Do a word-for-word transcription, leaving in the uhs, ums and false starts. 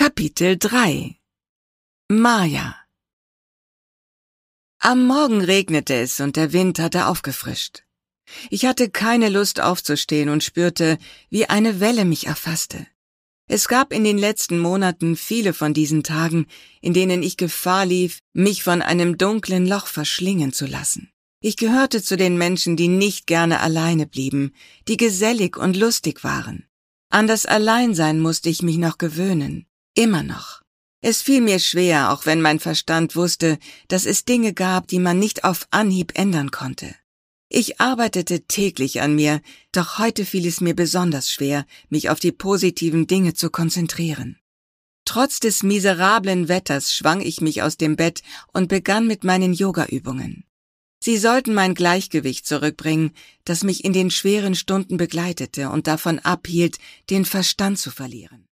Kapitel drei. Maya. Am Morgen regnete es und der Wind hatte aufgefrischt. Ich hatte keine Lust aufzustehen und spürte, wie eine Welle mich erfasste. Es gab in den letzten Monaten viele von diesen Tagen, in denen ich Gefahr lief, mich von einem dunklen Loch verschlingen zu lassen. Ich gehörte zu den Menschen, die nicht gerne alleine blieben, die gesellig und lustig waren. An das Alleinsein musste ich mich noch gewöhnen. Immer noch. Es fiel mir schwer, auch wenn mein Verstand wusste, dass es Dinge gab, die man nicht auf Anhieb ändern konnte. Ich arbeitete täglich an mir, doch heute fiel es mir besonders schwer, mich auf die positiven Dinge zu konzentrieren. Trotz des miserablen Wetters schwang ich mich aus dem Bett und begann mit meinen Yoga-Übungen. Sie sollten mein Gleichgewicht zurückbringen, das mich in den schweren Stunden begleitete und davon abhielt, den Verstand zu verlieren.